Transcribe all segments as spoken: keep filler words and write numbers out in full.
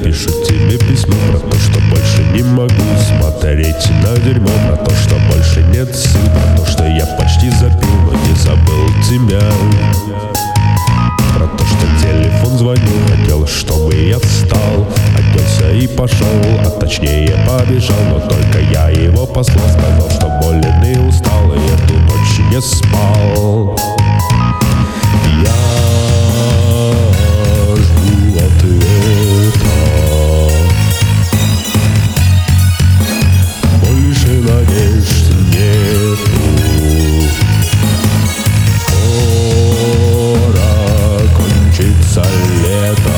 напишу тебе письмо про то, что больше не могу смотреть на дерьмо, про то, что больше нет сил, про то, что я почти запил, но не забыл тебя, про то, что телефон звонил, хотел, чтобы я встал, оделся и пошел, а точнее побежал, но только я его послал, сказал, что болен и устал, и эту ночь не спал. Я жду ответа, больше надежд нету. Скоро кончится лето,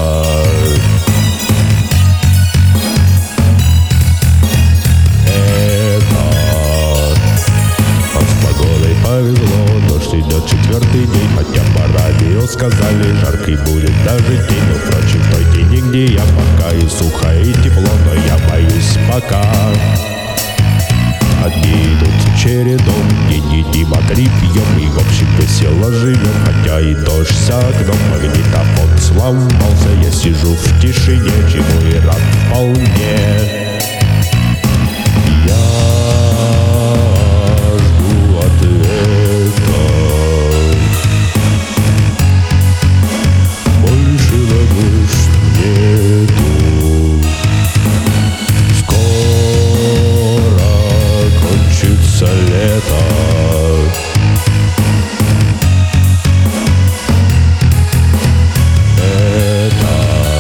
это а с погодой повезло, дождь идет четвертый день, хотя по радио сказали, жаркий будет даже день. Но впрочем, в той тени, где я пока и сухо, и тепло, но я боюсь пока. Одни идут чередом, день едим, а три пьем, и в общем весело живем, хотя и дождь за окном, магнитофон сломался, я сижу в тишине, чему и рад вполне. Я жду ответа, больше надежд нету. Скоро кончится лето, это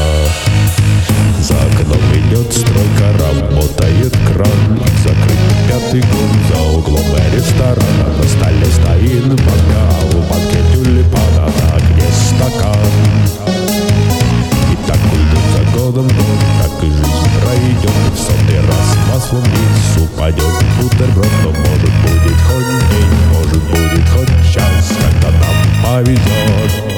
за окном идет стройка, работает кран, закрыт пятый год, за углом ресторана, на столе стоит бокал, в банке тюльпана, на окне стакан. И так уйдет за годом год, так и жизнь пройдет, в сотый раз маслом вниз упадет бутерброд, но может будет хоть день, может будет хоть час, когда нам повезет.